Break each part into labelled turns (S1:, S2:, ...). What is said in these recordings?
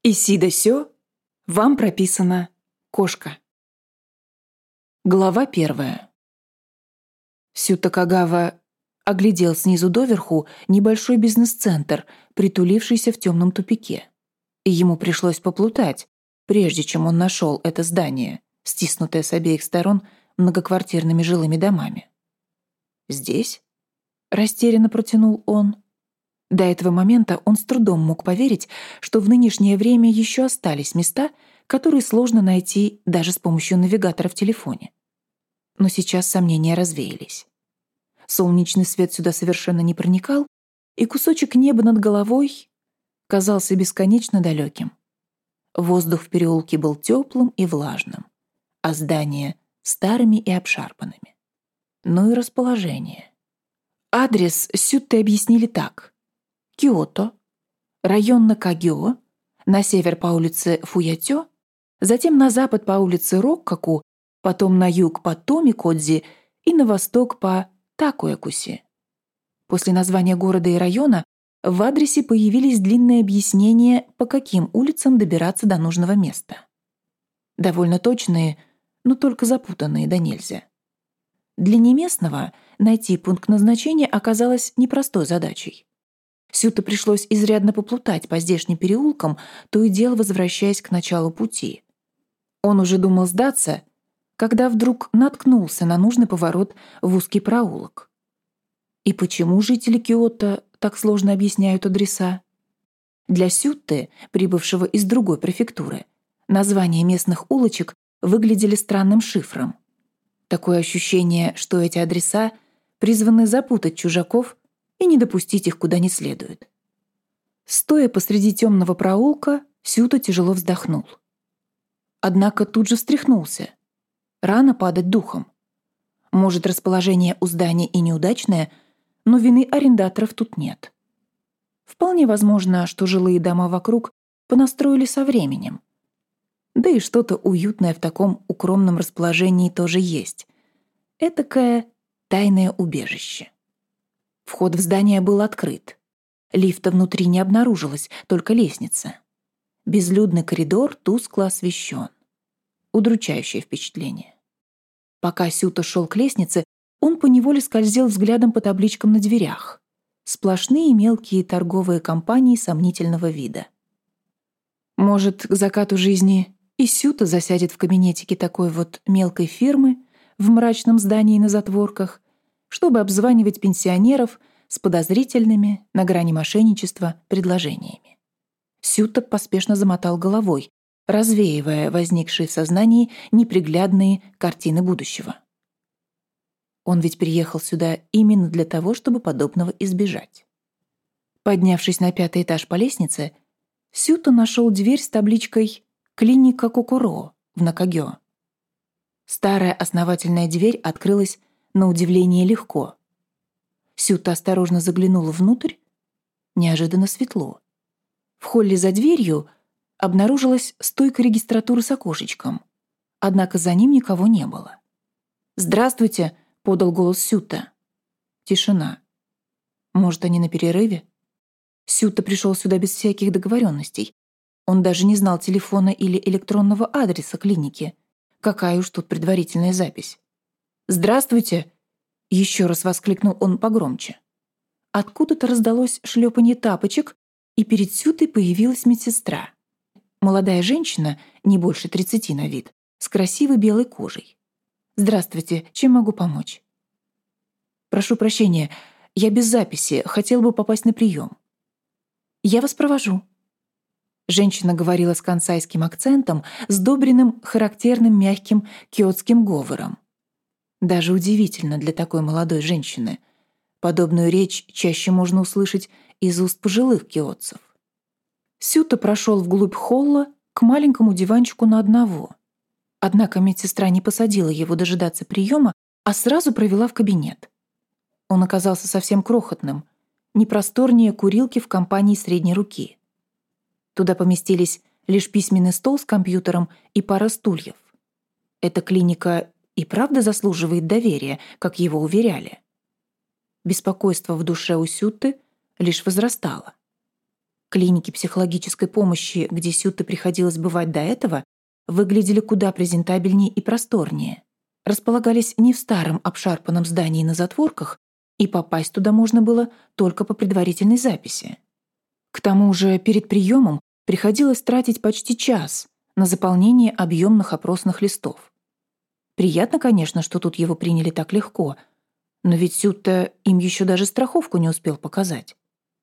S1: Иси да сё, вам прописана кошка. Глава 1. Сюта Кагава оглядел снизу доверху небольшой бизнес-центр, притулившийся в темном тупике. И ему пришлось поплутать, прежде чем он нашел это здание, стиснутое с обеих сторон многоквартирными жилыми домами. «Здесь?» — растерянно протянул он. До этого момента он с трудом мог поверить, что в нынешнее время еще остались места, которые сложно найти даже с помощью навигатора в телефоне. Но сейчас сомнения развеялись. Солнечный свет сюда совершенно не проникал, и кусочек неба над головой казался бесконечно далеким. Воздух в переулке был теплым и влажным, а здания — старыми и обшарпанными. Ну и расположение. Адрес Сютте объяснили так. Киото, район Накагё, на север по улице Фуятё, затем на запад по улице Роккаку, потом на юг по Томикодзи и на восток по Такуякуси. После названия города и района в адресе появились длинные объяснения, по каким улицам добираться до нужного места. Довольно точные, но только запутанные да нельзя. Для неместного найти пункт назначения оказалось непростой задачей. Сюте пришлось изрядно поплутать по здешним переулкам, то и дело возвращаясь к началу пути. Он уже думал сдаться, когда вдруг наткнулся на нужный поворот в узкий проулок. И почему жители Киото так сложно объясняют адреса? Для Сюте, прибывшего из другой префектуры, названия местных улочек выглядели странным шифром. Такое ощущение, что эти адреса призваны запутать чужаков и не допустить их куда не следует. Стоя посреди темного проулка, Сюте тяжело вздохнул. Однако тут же встряхнулся. Рано падать духом. Может, расположение у здания и неудачное, но вины арендаторов тут нет. Вполне возможно, что жилые дома вокруг понастроили со временем. Да и что-то уютное в таком укромном расположении тоже есть. Этакое тайное убежище. Вход в здание был открыт. Лифта внутри не обнаружилось, только лестница. Безлюдный коридор тускло освещен. Удручающее впечатление. Пока Сюте шел к лестнице, он поневоле скользил взглядом по табличкам на дверях. Сплошные мелкие торговые компании сомнительного вида. Может, к закату жизни и Сюте засядет в кабинетике такой вот мелкой фирмы в мрачном здании на затворках, чтобы обзванивать пенсионеров с подозрительными, на грани мошенничества, предложениями. Сюте поспешно замотал головой, развеивая возникшие в сознании неприглядные картины будущего. Он ведь приехал сюда именно для того, чтобы подобного избежать. Поднявшись на 5-й этаж по лестнице, Сюте нашел дверь с табличкой «Клиника Кокуро» в Накагё. Старая основательная дверь открылась на удивление легко. Сюте осторожно заглянула внутрь. Неожиданно светло. В холле за дверью обнаружилась стойка регистратуры с окошечком, однако за ним никого не было. «Здравствуйте!» — подал голос Сюте. Тишина. Может, они на перерыве? Сюте пришел сюда без всяких договоренностей. Он даже не знал телефона или электронного адреса клиники. Какая уж тут предварительная запись. «Здравствуйте!» — еще раз воскликнул он погромче. Откуда-то раздалось шлепанье тапочек, и перед Сютой появилась медсестра. Молодая женщина, не больше 30 на вид, с красивой белой кожей. «Здравствуйте, чем могу помочь?» «Прошу прощения, я без записи, хотела бы попасть на прием». «Я вас провожу». Женщина говорила с кансайским акцентом, сдобренным характерным мягким киотским говором. Даже удивительно для такой молодой женщины. Подобную речь чаще можно услышать из уст пожилых киотцев. Сюте прошел вглубь холла к маленькому диванчику на одного. Однако медсестра не посадила его дожидаться приема, а сразу провела в кабинет. Он оказался совсем крохотным, не просторнее курилки в компании средней руки. Туда поместились лишь письменный стол с компьютером и пара стульев. Эта клиника и правда заслуживает доверия, как его уверяли. Беспокойство в душе у Сюте лишь возрастало. Клиники психологической помощи, где Сюте приходилось бывать до этого, выглядели куда презентабельнее и просторнее. Располагались не в старом обшарпанном здании на затворках, и попасть туда можно было только по предварительной записи. К тому же перед приемом приходилось тратить почти час на заполнение объемных опросных листов. Приятно, конечно, что тут его приняли так легко, но ведь Сюта им еще даже страховку не успел показать.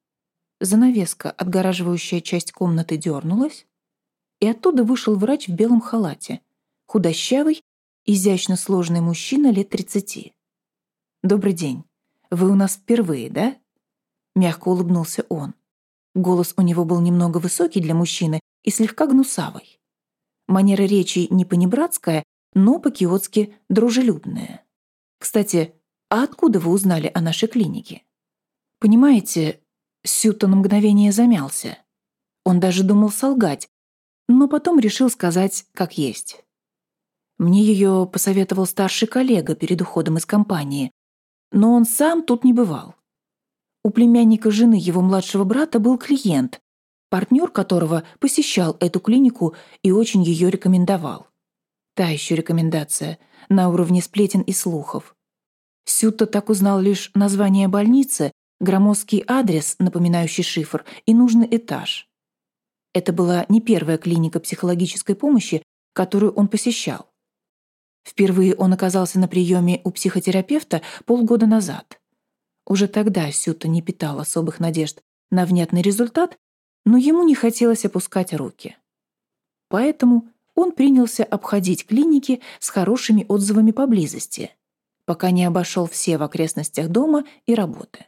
S1: Занавеска, отгораживающая часть комнаты, дернулась, и оттуда вышел врач в белом халате, худощавый, изящно сложный мужчина лет 30. «Добрый день. Вы у нас впервые, да?» Мягко улыбнулся он. Голос у него был немного высокий для мужчины и слегка гнусавый. Манера речи не понебратская, но по-киотски дружелюбная. «Кстати, а откуда вы узнали о нашей клинике?» «Понимаете...» Сюта на мгновение замялся. Он даже думал солгать, но потом решил сказать как есть. Мне ее посоветовал старший коллега перед уходом из компании, но он сам тут не бывал. У племянника жены его младшего брата был клиент, партнер которого посещал эту клинику и очень ее рекомендовал. Та еще рекомендация, на уровне сплетен и слухов. Сюта так узнал лишь название больницы, громоздкий адрес, напоминающий шифр, и нужный этаж. Это была не первая клиника психологической помощи, которую он посещал. Впервые он оказался на приеме у психотерапевта полгода назад. Уже тогда Сюта не питал особых надежд на внятный результат, но ему не хотелось опускать руки. Поэтому он принялся обходить клиники с хорошими отзывами поблизости, пока не обошел все в окрестностях дома и работы.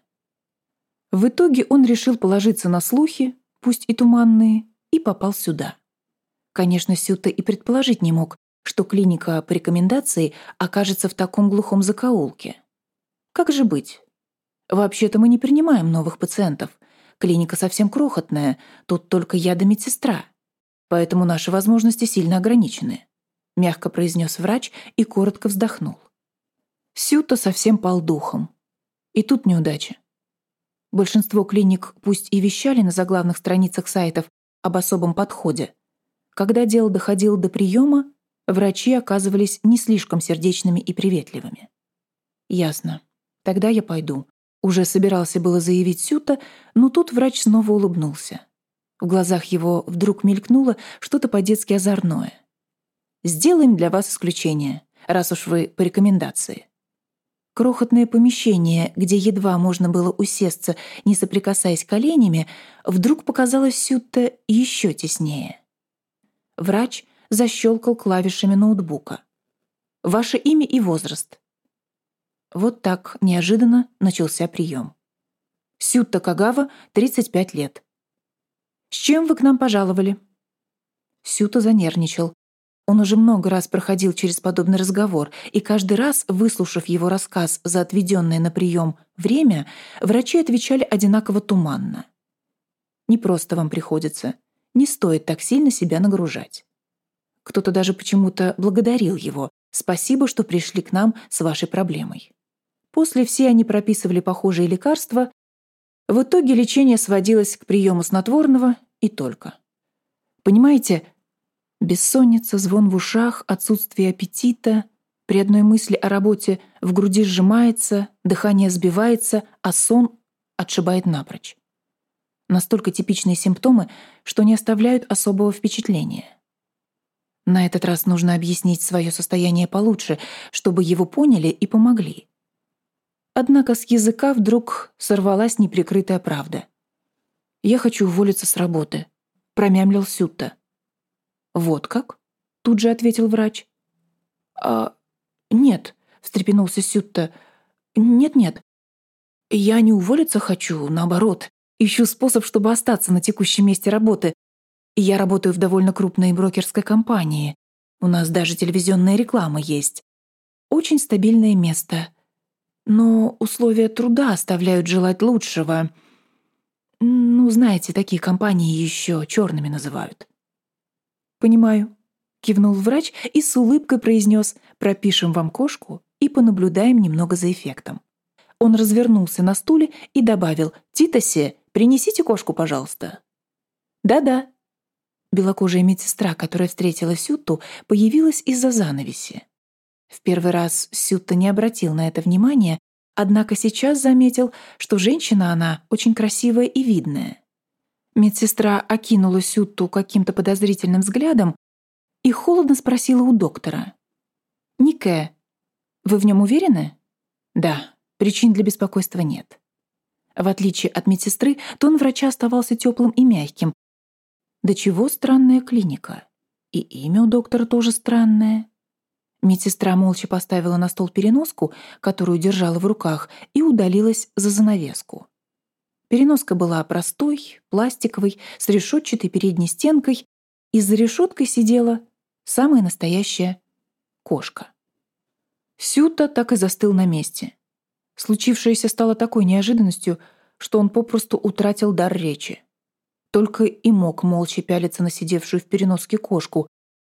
S1: В итоге он решил положиться на слухи, пусть и туманные, и попал сюда. Конечно, Сюта и предположить не мог, что клиника по рекомендации окажется в таком глухом закоулке. Как же быть? Вообще-то мы не принимаем новых пациентов. Клиника совсем крохотная, тут только я да медсестра. Поэтому наши возможности сильно ограничены, мягко произнес врач и коротко вздохнул. Сюта совсем пал духом. И тут неудача. Большинство клиник пусть и вещали на заглавных страницах сайтов об особом подходе. Когда дело доходило до приема, врачи оказывались не слишком сердечными и приветливыми. «Ясно. Тогда я пойду». Уже собирался было заявить Сюта, но тут врач снова улыбнулся. В глазах его вдруг мелькнуло что-то по-детски озорное. «Сделаем для вас исключение, раз уж вы по рекомендации». Крохотное помещение, где едва можно было усесться, не соприкасаясь коленями, вдруг показалось Сюта еще теснее. Врач защелкал клавишами ноутбука. «Ваше имя и возраст». Вот так неожиданно начался прием. Сюта Кагава, 35 лет. «С чем вы к нам пожаловали?» Сюта занервничал. Он уже много раз проходил через подобный разговор, и каждый раз, выслушав его рассказ за отведенное на прием время, врачи отвечали одинаково туманно. «Не просто вам приходится. Не стоит так сильно себя нагружать». Кто-то даже почему-то благодарил его. «Спасибо, что пришли к нам с вашей проблемой». После все они прописывали похожие лекарства. В итоге лечение сводилось к приему снотворного и только. Понимаете, бессонница, звон в ушах, отсутствие аппетита. При одной мысли о работе в груди сжимается, дыхание сбивается, а сон отшибает напрочь. Настолько типичные симптомы, что не оставляют особого впечатления. На этот раз нужно объяснить свое состояние получше, чтобы его поняли и помогли. Однако с языка вдруг сорвалась неприкрытая правда. «Я хочу уволиться с работы», — промямлил Сюта. «Вот как?» — тут же ответил врач. «Нет», — встрепенулся Сюта. «Нет-нет. Я не уволиться хочу, наоборот. Ищу способ, чтобы остаться на текущем месте работы. Я работаю в довольно крупной брокерской компании. У нас даже телевизионная реклама есть. Очень стабильное место. Но условия труда оставляют желать лучшего. Ну, знаете, такие компании еще черными называют». «Понимаю», — кивнул врач и с улыбкой произнес: «Пропишем вам кошку и понаблюдаем немного за эффектом». Он развернулся на стуле и добавил: «Титосе, принесите кошку, пожалуйста». Да-да. Белокожая медсестра, которая встретила Сютту, появилась из-за занавеси. В первый раз Сютта не обратил на это внимания, однако сейчас заметил, что женщина она очень красивая и видная. Медсестра окинула Сютту каким-то подозрительным взглядом и холодно спросила у доктора. «Нике, вы в нем уверены?» «Да, причин для беспокойства нет». В отличие от медсестры, тон врача оставался теплым и мягким. Да чего странная клиника. И имя у доктора тоже странное. Медсестра молча поставила на стол переноску, которую держала в руках, и удалилась за занавеску. Переноска была простой, пластиковой, с решетчатой передней стенкой, и за решеткой сидела самая настоящая кошка. Сюта так и застыл на месте. Случившееся стало такой неожиданностью, что он попросту утратил дар речи. Только и мог молча пялиться на сидевшую в переноске кошку.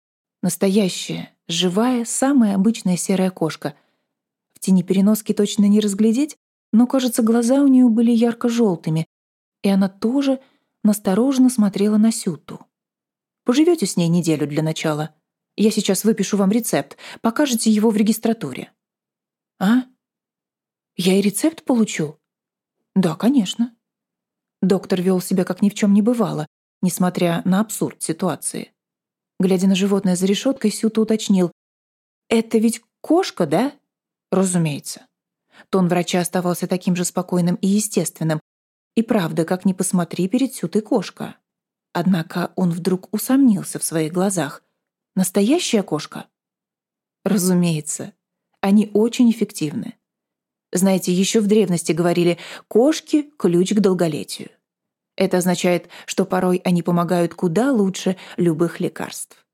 S1: Настоящая, живая, самая обычная серая кошка. В тени переноски точно не разглядеть, но, кажется, глаза у нее были ярко-желтыми, и она тоже настороженно смотрела на Сюту. «Поживете с ней неделю для начала. Я сейчас выпишу вам рецепт, покажете его в регистратуре». «А? Я и рецепт получу?» «Да, конечно». Доктор вел себя, как ни в чем не бывало, несмотря на абсурд ситуации. Глядя на животное за решеткой, Сюта уточнил. «Это ведь кошка, да?» «Разумеется». Тон врача оставался таким же спокойным и естественным. И правда, как ни посмотри, перед Сютой кошка. Однако он вдруг усомнился в своих глазах. «Настоящая кошка?» «Разумеется. Они очень эффективны. Знаете, еще в древности говорили «кошки– ключ к долголетию». Это означает, что порой они помогают куда лучше любых лекарств.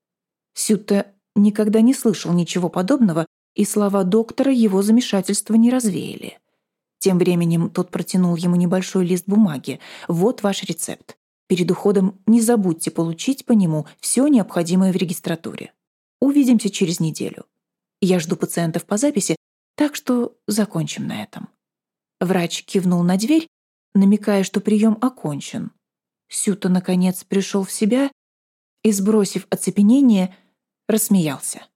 S1: Сютта никогда не слышал ничего подобного, и слова доктора его замешательства не развеяли. Тем временем тот протянул ему небольшой лист бумаги. «Вот ваш рецепт. Перед уходом не забудьте получить по нему все необходимое в регистратуре. Увидимся через неделю. Я жду пациентов по записи, так что закончим на этом». Врач кивнул на дверь, намекая, что прием окончен. Сюта, наконец, пришел в себя и, сбросив оцепенение, рассмеялся.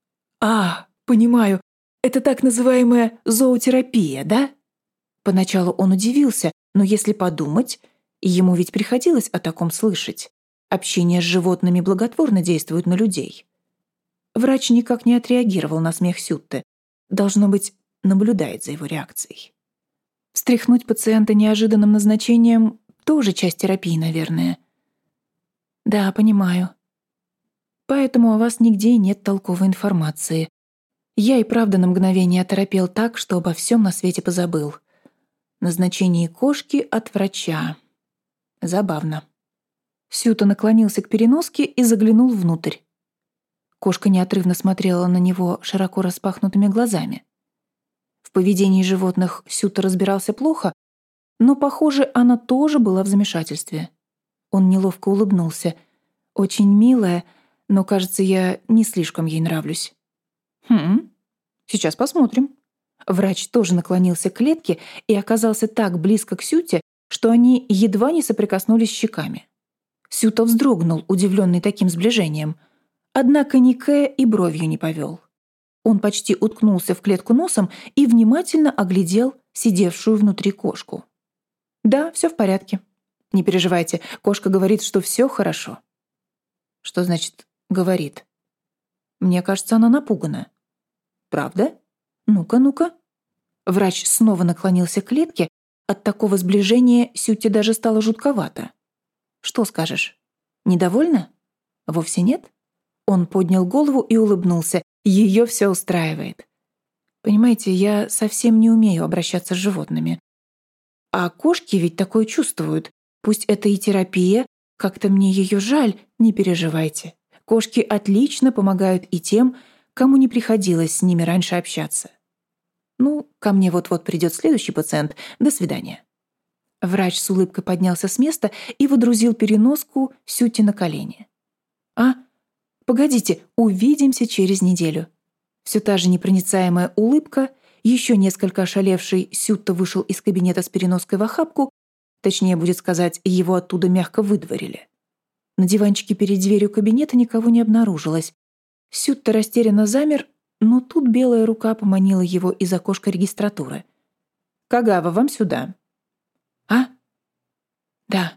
S1: «А, понимаю, это так называемая зоотерапия, да?» Поначалу он удивился, но если подумать, ему ведь приходилось о таком слышать. Общение с животными благотворно действует на людей. Врач никак не отреагировал на смех Сютты. Должно быть, наблюдает за его реакцией. Встряхнуть пациента неожиданным назначением — тоже часть терапии, наверное. Да, понимаю. Поэтому о вас нигде и нет толковой информации. Я и правда на мгновение оторопел так, что обо всем на свете позабыл. Назначение кошки от врача. Забавно. Сюта наклонился к переноске и заглянул внутрь. Кошка неотрывно смотрела на него широко распахнутыми глазами. В поведении животных Сюта разбирался плохо, но, похоже, она тоже была в замешательстве. Он неловко улыбнулся. «Очень милая, но, кажется, я не слишком ей нравлюсь». Сейчас посмотрим». Врач тоже наклонился к клетке и оказался так близко к Сюте, что они едва не соприкоснулись щеками. Сюта вздрогнул, удивленный таким сближением. Однако Нике и бровью не повел. Он почти уткнулся в клетку носом и внимательно оглядел сидевшую внутри кошку. «Да, все в порядке. Не переживайте, кошка говорит, что все хорошо». «Что значит «говорит»?» «Мне кажется, она напугана». «Правда? Ну-ка, ну-ка». Врач снова наклонился к клетке. От такого сближения Сюте даже стало жутковато. «Что скажешь? Недовольна?» «Вовсе нет?» Он поднял голову и улыбнулся. Ее все устраивает. «Понимаете, я совсем не умею обращаться с животными. А кошки ведь такое чувствуют. Пусть это и терапия, как-то мне ее жаль, не переживайте. Кошки отлично помогают и тем, кому не приходилось с ними раньше общаться. Ну, ко мне вот-вот придет следующий пациент. До свидания». Врач с улыбкой поднялся с места и водрузил переноску Сюте на колени. «А, погодите, увидимся через неделю». Все та же непроницаемая улыбка, еще несколько ошалевший Сютта вышел из кабинета с переноской в охапку Точнее, будет сказать, его оттуда мягко выдворили. На диванчике перед дверью кабинета никого не обнаружилось. Сютта растерянно замер, но тут белая рука поманила его из окошка регистратуры. «Кагава, вам сюда». «А? Да».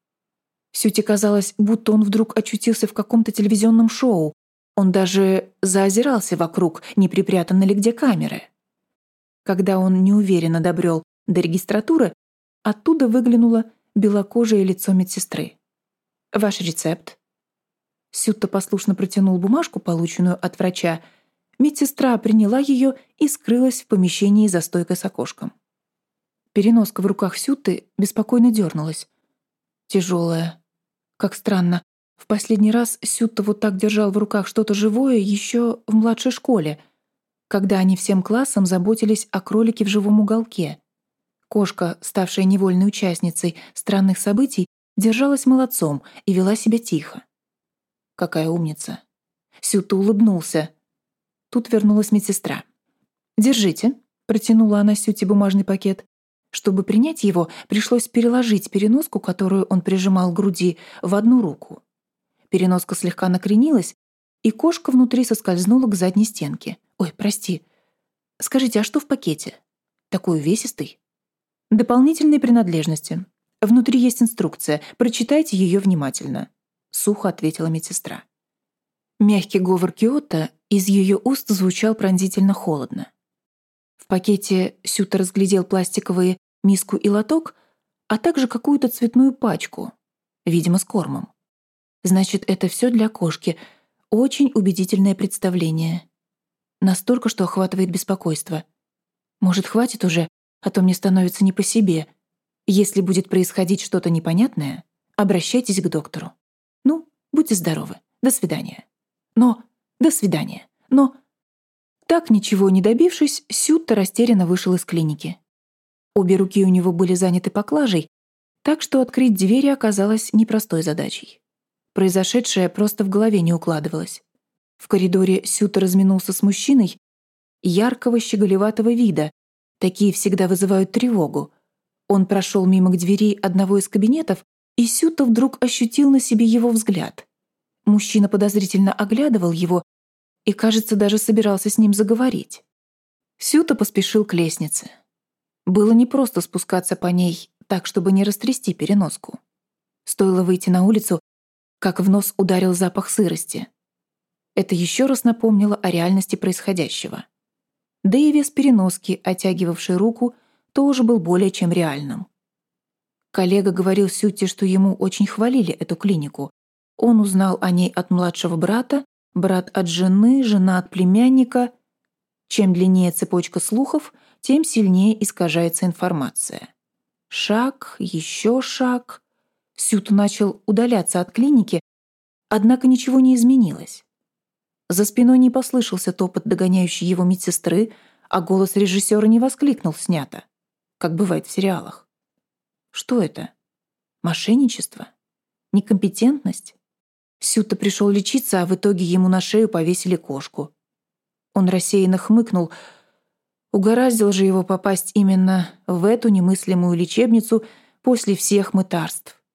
S1: Сюте казалось, будто он вдруг очутился в каком-то телевизионном шоу. Он даже заозирался вокруг, не припрятаны ли где камеры. Когда он неуверенно добрел до регистратуры, оттуда выглянуло белокожее лицо медсестры. «Ваш рецепт?» Сютта послушно протянул бумажку, полученную от врача. Медсестра приняла ее и скрылась в помещении за стойкой с окошком. Переноска в руках Сютты беспокойно дернулась. Тяжелая. Как странно. В последний раз Сютта вот так держал в руках что-то живое еще в младшей школе, когда они всем классом заботились о кролике в живом уголке. Кошка, ставшая невольной участницей странных событий, держалась молодцом и вела себя тихо. Какая умница. Сютта улыбнулся. Тут вернулась медсестра. «Держите», — протянула она Сютте бумажный пакет. Чтобы принять его, пришлось переложить переноску, которую он прижимал к груди, в одну руку. Переноска слегка накренилась, и кошка внутри соскользнула к задней стенке. «Ой, прости. Скажите, а что в пакете? Такой увесистый?» «Дополнительные принадлежности. Внутри есть инструкция. Прочитайте ее внимательно», — сухо ответила медсестра. Мягкий говор Киото из ее уст звучал пронзительно холодно. В пакете Сютта разглядел пластиковые миску и лоток, а также какую-то цветную пачку, видимо, с кормом. Значит, это все для кошки. Очень убедительное представление. Настолько, что охватывает беспокойство. Может, хватит уже, а то мне становится не по себе. Если будет происходить что-то непонятное, обращайтесь к доктору. Ну, будьте здоровы. До свидания. До свидания. Так, ничего не добившись, Сютта растерянно вышел из клиники. Обе руки у него были заняты поклажей, так что открыть двери оказалось непростой задачей. Произошедшее просто в голове не укладывалось. В коридоре Сютта разминулся с мужчиной яркого щеголеватого вида. Такие всегда вызывают тревогу. Он прошел мимо к двери одного из кабинетов, и Сютта вдруг ощутил на себе его взгляд. Мужчина подозрительно оглядывал его и, кажется, даже собирался с ним заговорить. Сютта поспешил к лестнице. Было непросто спускаться по ней так, чтобы не растрясти переноску. Стоило выйти на улицу, как в нос ударил запах сырости. Это еще раз напомнило о реальности происходящего. Да и вес переноски, оттягивавший руку, тоже был более чем реальным. Коллега говорил Сютте, что ему очень хвалили эту клинику. Он узнал о ней от младшего брата, брат от жены, жена от племянника. Чем длиннее цепочка слухов, тем сильнее искажается информация. Шаг, еще шаг. Сютта начал удаляться от клиники, однако ничего не изменилось. За спиной не послышался топот догоняющей его медсестры, а голос режиссера не воскликнул снято, как бывает в сериалах. Что это? Мошенничество? Некомпетентность? Сютта пришел лечиться, а в итоге ему на шею повесили кошку. Он рассеянно хмыкнул. Угораздило же его попасть именно в эту немыслимую лечебницу после всех мытарств.